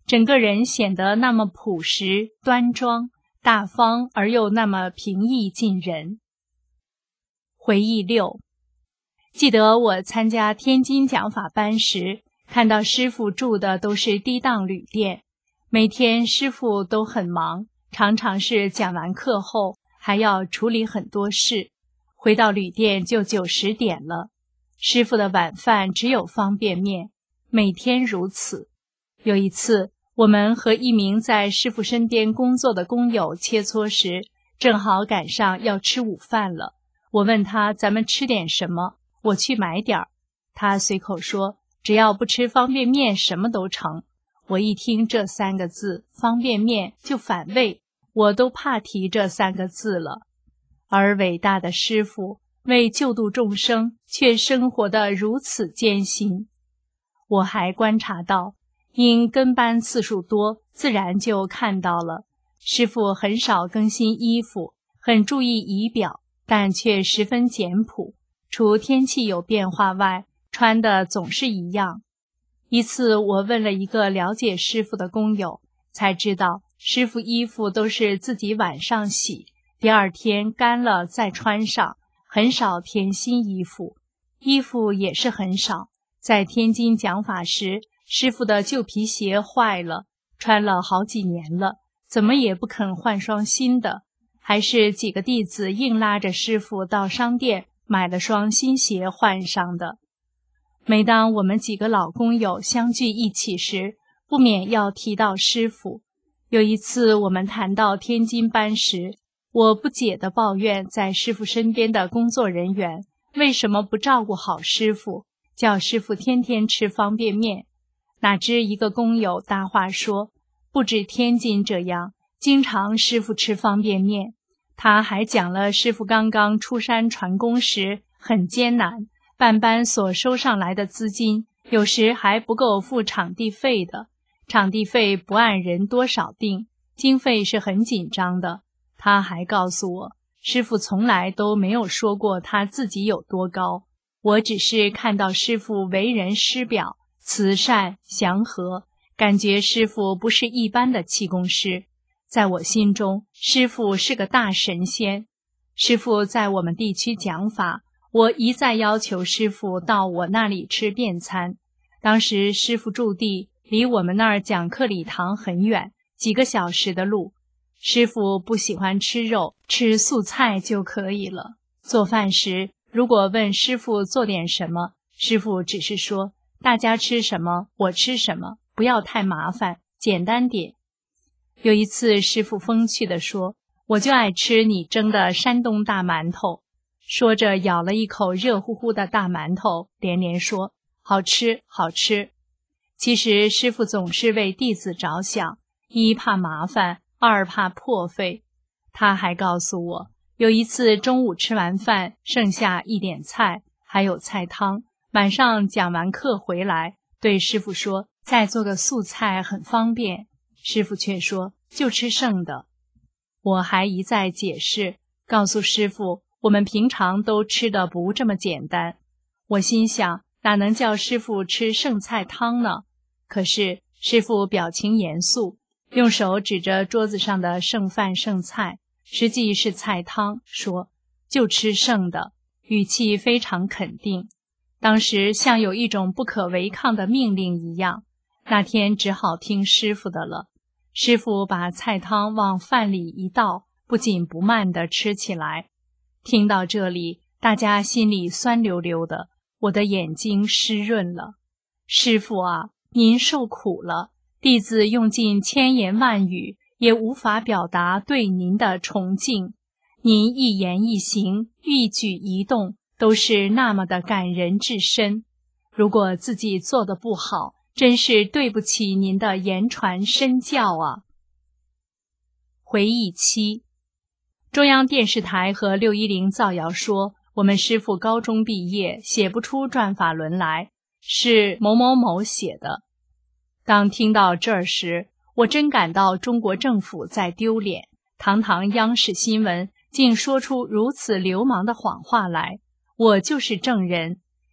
整个人显得那么朴实端庄，大方而又那么平易近人。回忆六，记得我参加天津讲法班时，看到师父住的都是低档旅店，每天师父都很忙，常常是讲完课后还要处理很多事，回到旅店就九十点了。师父的晚饭只有方便面，每天如此。有一次，我们和一名在师父身边工作的工友切磋时，正好赶上要吃午饭了。我问他咱们吃点什么，我去买点儿。他随口说只要不吃方便面什么都成。我一听这三个字方便面就反胃，我都怕提这三个字了。而伟大的师父为救度众生，却生活得如此艰辛。我还观察到，因跟班次数多，自然就看到了，师父很少更新衣服，很注意仪表，但却十分简朴，除天气有变化外，穿的总是一样。一次我问了一个了解师父的工友，才知道师父衣服都是自己晚上洗，第二天干了再穿上，很少添新衣服，衣服也是很少。在天津讲法时，师父的旧皮鞋坏了，穿了好几年了，怎么也不肯换双新的，还是几个弟子硬拉着师父到商店买了双新鞋换上的。每当我们几个老工友相聚一起时，不免要提到师父。有一次我们谈到天津班时，我不解地抱怨在师父身边的工作人员为什么不照顾好师父，叫师父天天吃方便面。哪知一个工友搭话说，不止天津这样，经常师父吃方便面。他还讲了师父刚刚出山传功时很艰难，办班所收上来的资金有时还不够付场地费的，场地费不按人多少定，经费是很紧张的。他还告诉我，师父从来都没有说过他自己有多高，我只是看到师父为人师表，慈善祥和，感觉师父不是一般的气功师。在我心中，师父是个大神仙。师父在我们地区讲法，我一再要求师父到我那里吃便餐。当时师父驻地离我们那儿讲课礼堂很远，几个小时的路。师父不喜欢吃肉，吃素菜就可以了。做饭时，如果问师父做点什么，师父只是说大家吃什么我吃什么，不要太麻烦，简单点。有一次师父风趣地说，我就爱吃你蒸的山东大馒头。说着咬了一口热乎乎的大馒头，连连说好吃好吃。其实师父总是为弟子着想，一怕麻烦，二怕破费。他还告诉我，有一次中午吃完饭剩下一点菜，还有菜汤，晚上讲完课回来，对师父说再做个素菜很方便，师父却说就吃剩的。我还一再解释，告诉师父我们平常都吃的不这么简单。我心想哪能叫师父吃剩菜汤呢？可是师父表情严肃，用手指着桌子上的剩饭剩菜，实际是菜汤，说就吃剩的，语气非常肯定。当时像有一种不可违抗的命令一样，那天只好听师父的了。师父把菜汤往饭里一倒，不紧不慢地吃起来。听到这里，大家心里酸溜溜的，我的眼睛湿润了。师父啊，您受苦了，弟子用尽千言万语，也无法表达对您的崇敬。您一言一行，一举一动，都是那么的感人至深。如果自己做得不好，真是对不起您的言传身教啊。回忆七，中央电视台和六一零造谣说，我们师父高中毕业，写不出转法轮来，是某某某写的。当听到这儿时，我真感到中国政府在丢脸，堂堂央视新闻竟说出如此流氓的谎话来。我就是证人，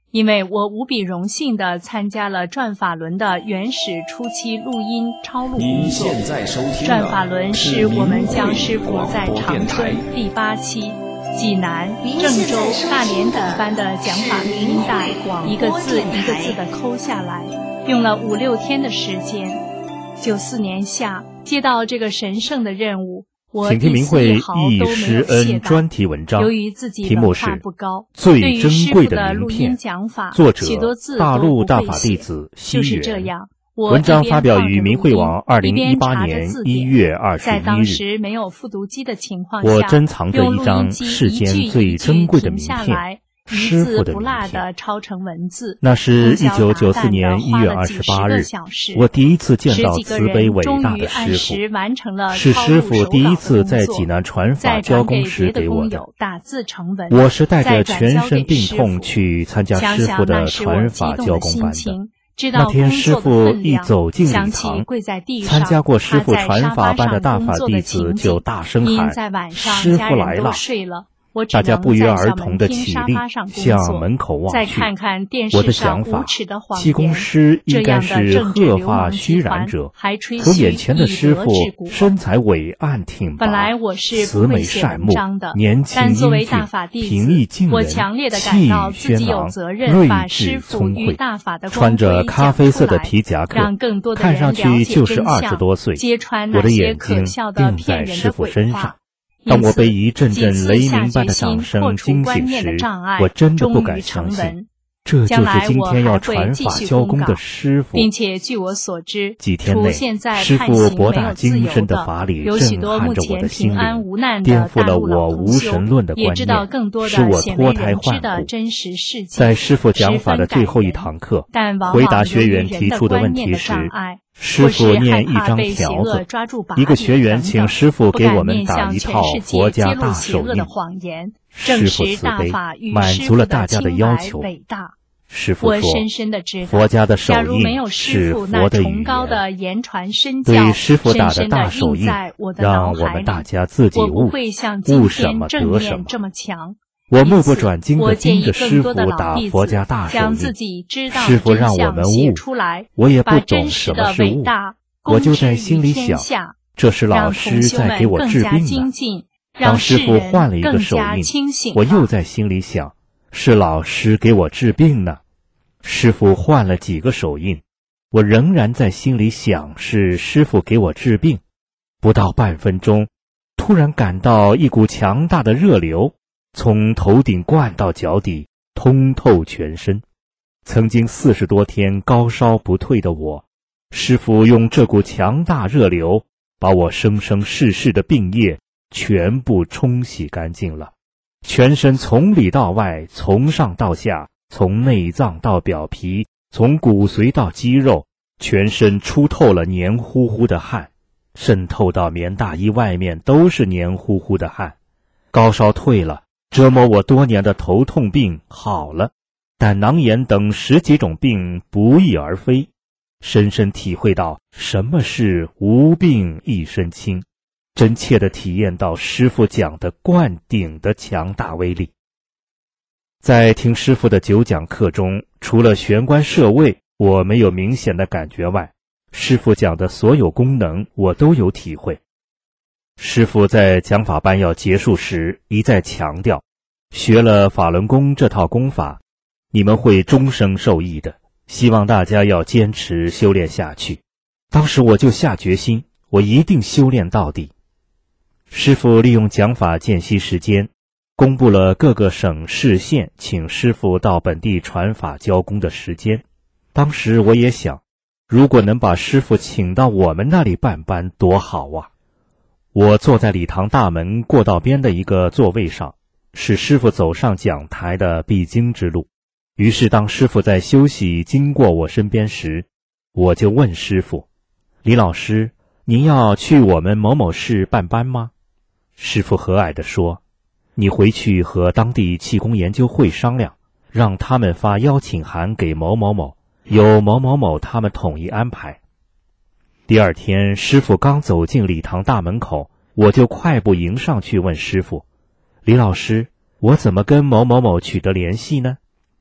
因为我无比荣幸地参加了转法轮的原始初期录音抄录工作。转法轮是我们江师傅在长春第八期济南、郑州、大连等班的讲法录音带，一个字一个字地抠下来，用了五六天的时间。九四年夏，接到这个神圣的任务，我一丝一毫都没有懈怠。 专题文章， 由于自己文化不高， 最珍贵的名片，作者大陆大法弟子西元。 就是这样，我文章发表于明慧网二零一八年一月二十一日。 在当时没有复读机的情况下， 我珍藏着一张世间最珍贵的名片，师傅的名片。 抄成文字， 那是一九九四年一月二十八日，我第一次见到慈悲伟大的师傅，是师傅第一次在济南传法教功时给我的。我是带着全身病痛去参加师傅的传法教功班的。那天师傅一走进礼堂，参加过师傅传法班的大法弟子就大声喊：“师傅来了！”大家不约而同地起立，向门口望去。我的想法，气功师应该是鹤发虚髯者，可眼前的师傅身材伟岸挺拔，慈眉善目，年轻英俊，平易近人，气宇轩昂，睿智聪慧，穿着咖啡色的皮夹克，看上去就是二十多岁。我的眼睛定在师傅身上。当我被一阵阵雷鸣般的掌声惊醒时，我真的不敢相信，这就是今天要传法教功的师傅。 并且据我所知， 几天内，师傅博大精深的法理震撼着我的心灵，颠覆了我无神论的观念，使我脱胎换骨。在师傅讲法的最后一堂课，回答学员提出的问题时，师傅念一张条子，一个学员请师傅给我们打一套佛家大手印。师傅慈悲，满足了大家的要求。师傅说，佛家的手印是佛的语言。对师傅打的大手印，让我们大家自己悟，悟什么得什么。我目不转睛地盯着师傅打佛家大手印，师傅让我们悟，我也不懂什么是悟，我就在心里想，这是老师在给我治病呢。当师傅换了一个手印，我又在心里想，是老师给我治病呢。师傅换了几个手印，我仍然在心里想，是师傅给我治病。不到半分钟，突然感到一股强大的热流从头顶灌到脚底，通透全身。曾经四十多天高烧不退的我，师父用这股强大热流，把我生生世世的病液全部冲洗干净了。全身从里到外，从上到下，从内脏到表皮，从骨髓到肌肉，全身出透了黏糊糊的汗，渗透到棉大衣外面都是黏糊糊的汗。高烧退了，折磨我多年的头痛病好了，胆囊炎等十几种病不翼而飞，深深体会到什么是无病一身轻，真切地体验到师父讲的灌顶的强大威力。在听师父的九讲课中，除了玄关摄位我没有明显的感觉外，师父讲的所有功能我都有体会。师父在讲法班要结束时一再强调，学了法轮功这套功法，你们会终生受益的，希望大家要坚持修炼下去。当时我就下决心，我一定修炼到底。师父利用讲法间隙时间，公布了各个省市县请师父到本地传法教功的时间。当时我也想，如果能把师父请到我们那里办班多好啊。我坐在礼堂大门过道边的一个座位上，是师父走上讲台的必经之路。于是当师父在休息经过我身边时，我就问师父，李老师，您要去我们某某市办班吗？师父和蔼地说，你回去和当地气功研究会商量，让他们发邀请函给某某某，由某某某他们统一安排。第二天师父刚走进礼堂大门口，我就快步迎上去问师父，李老师，我怎么跟某某某取得联系呢？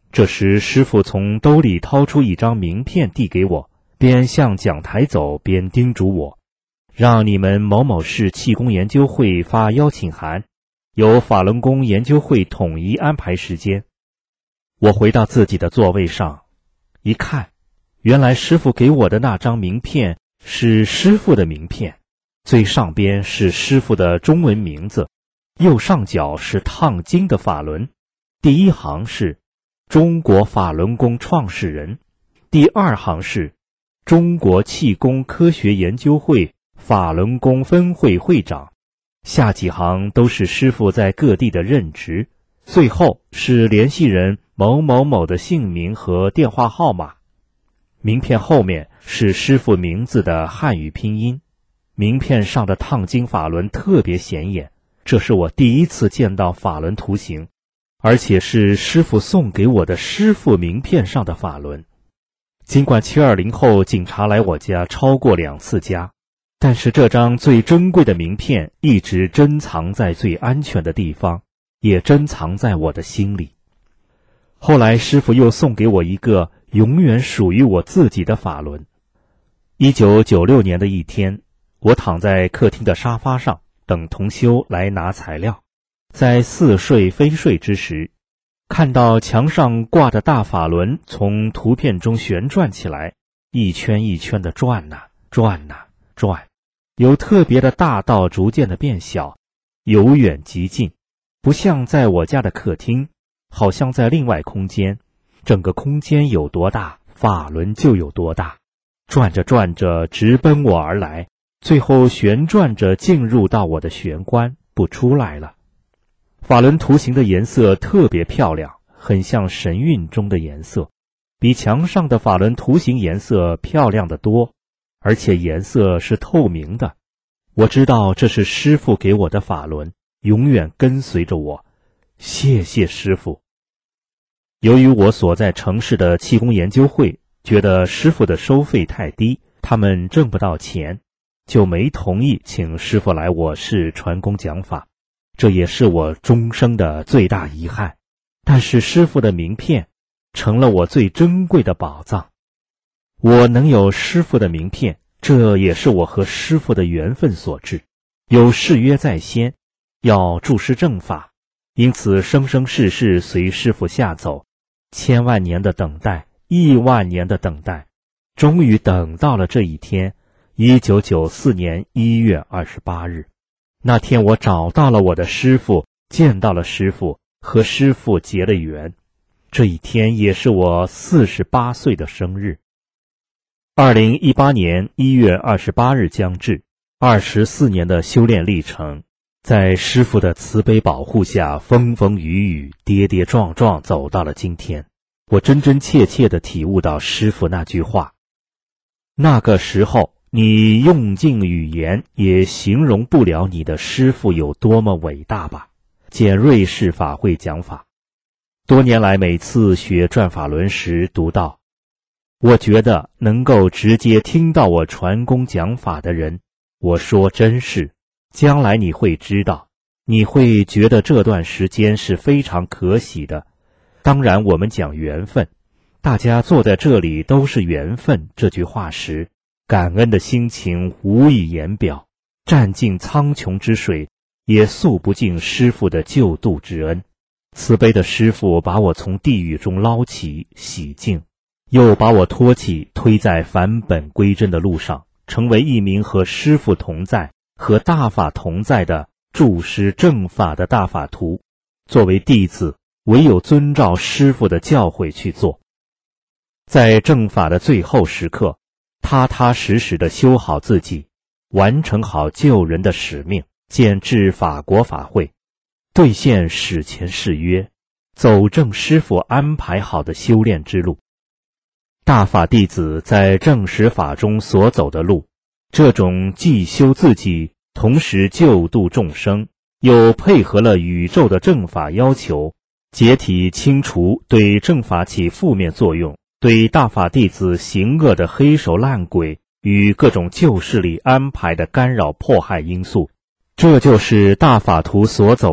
这时师父从兜里掏出一张名片递给我，边向讲台走边叮嘱我，让你们某某市气功研究会发邀请函，由法轮功研究会统一安排时间。我回到自己的座位上，一看，原来师父给我的那张名片是师父的名片，最上边是师父的中文名字，右上角是烫金的法轮，第一行是中国法轮功创始人，第二行是中国气功科学研究会法轮功分会会长，下几行都是师父在各地的任职，最后是联系人某某某的姓名和电话号码。名片后面是师父名字的汉语拼音，名片上的烫金法轮特别显眼，这是我第一次见到法轮图形，而且是师父送给我的师父名片上的法轮。尽管七二零后警察来我家超过两次家，但是这张最珍贵的名片一直珍藏在最安全的地方，也珍藏在我的心里。后来师父又送给我一个永远属于我自己的法轮。一九九六年的一天，我躺在客厅的沙发上等同修来拿材料，在似睡非睡之时，看到墙上挂的大法轮从图片中旋转起来，一圈一圈的转呐、啊、转呐、啊、转，由特别的大到逐渐的变小，由远及近，不像在我家的客厅，好像在另外空间，整个空间有多大，法轮就有多大，转着转着直奔我而来，最后旋转着进入到我的玄关，不出来了。法轮图形的颜色特别漂亮，很像神韵中的颜色，比墙上的法轮图形颜色漂亮得多，而且颜色是透明的。我知道这是师父给我的法轮，永远跟随着我，谢谢师父。由于我所在城市的气功研究会觉得师父的收费太低，他们挣不到钱，就没同意请师父来我市传功讲法，这也是我终生的最大遗憾。但是师父的名片成了我最珍贵的宝藏，我能有师父的名片，这也是我和师父的缘分所致，有誓约在先，要注师正法，因此生生世世随师父下走，千万年的等待，亿万年的等待，终于等到了这一天，一九九四年一月二十八日。那天我找到了我的师父，见到了师父，和师父结了缘。这一天也是我四十八岁的生日。二零一八年一月二十八日将至，二十四年的修炼历程，在师父的慈悲保护下，风风雨雨，跌跌撞撞走到了今天。我真真切切地体悟到师父那句话，那个时候你用尽语言也形容不了你的师父有多么伟大吧。简瑞士法会讲法，多年来每次学转法轮时读到，我觉得能够直接听到我传功讲法的人，我说真是，将来你会知道，你会觉得这段时间是非常可喜的。当然我们讲缘分，大家坐在这里都是缘分这句话时，感恩的心情无以言表，占尽苍穹之水，也诉不尽师父的救度之恩。慈悲的师父把我从地狱中捞起洗净，又把我托起推在返本归真的路上，成为一名和师父同在和大法同在的注师正法的大法徒。作为弟子，唯有遵照师父的教诲去做，在正法的最后时刻，踏踏实实地修好自己，完成好救人的使命，建制法国法会，兑现史前誓约，走正师父安排好的修炼之路。大法弟子在正实法中所走的路，这种既修自己，同时救度众生，又配合了宇宙的正法要求，解体清除对正法起负面作用，对大法弟子行恶的黑手烂鬼与各种旧势力安排的干扰迫害因素。这就是大法图所走的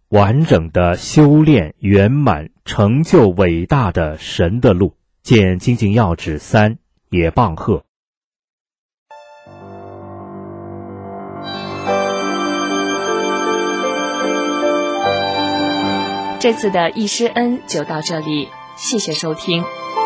完整的修炼圆满成就伟大的神的路。见精进要旨三，野蚌鹤。 这次的易师恩就到这里，谢谢收听。